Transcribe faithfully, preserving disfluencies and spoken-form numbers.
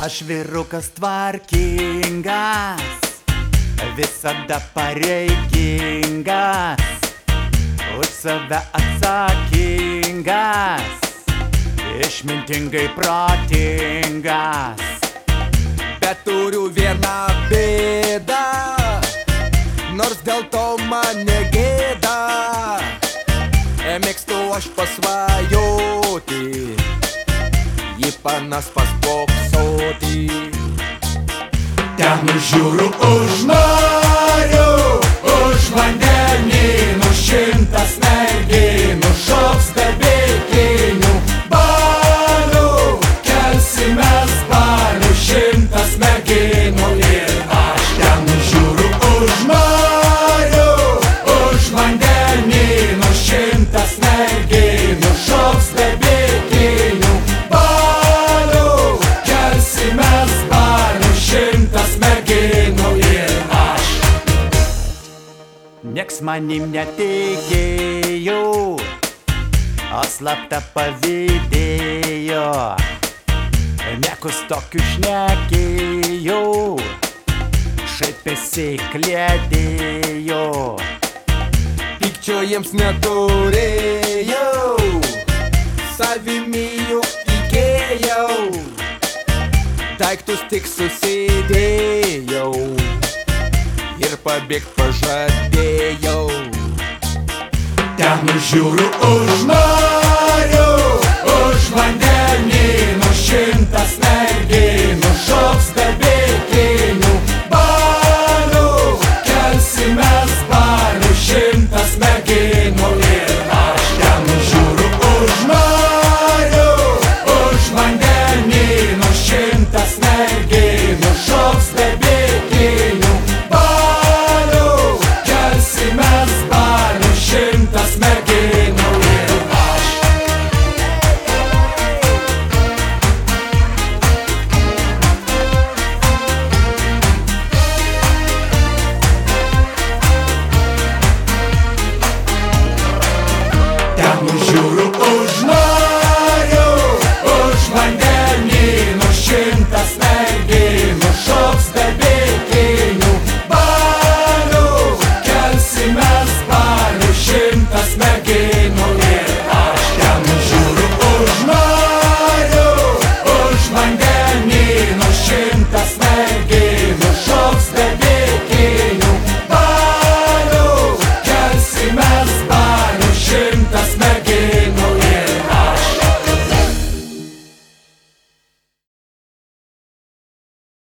Aš vyrukas tvarkingas, visada pareigingas, už save atsakingas, išmintingai protingas. Bet turiu vieną bėdą, nors dėl to man negėda. Mėgstu aš pasvajoti, į panas paspoksoti. Ten žiūriu už marių, už vandenynų, šimtas merginų šoks be bikinių. Balių, kelsimės balių, šimtas merginų ir aš. Ten žiūriu už marių, už vandenynų, šimtas merginų šoks be bikinių. Balių, kelsimės balių, šimtas merginų ir aš. Nieks manim netikėjo, o slapta pavydėjo. Niekus tokių šnekėjo, šaipėsi klėdėjo. Pykčio jiems neturėjau, savimi jų tikėjau, daiktus tik susidėjau ir pabėgt pažadėjau. Ten žiūriu už marių, už vandenynų, šimtas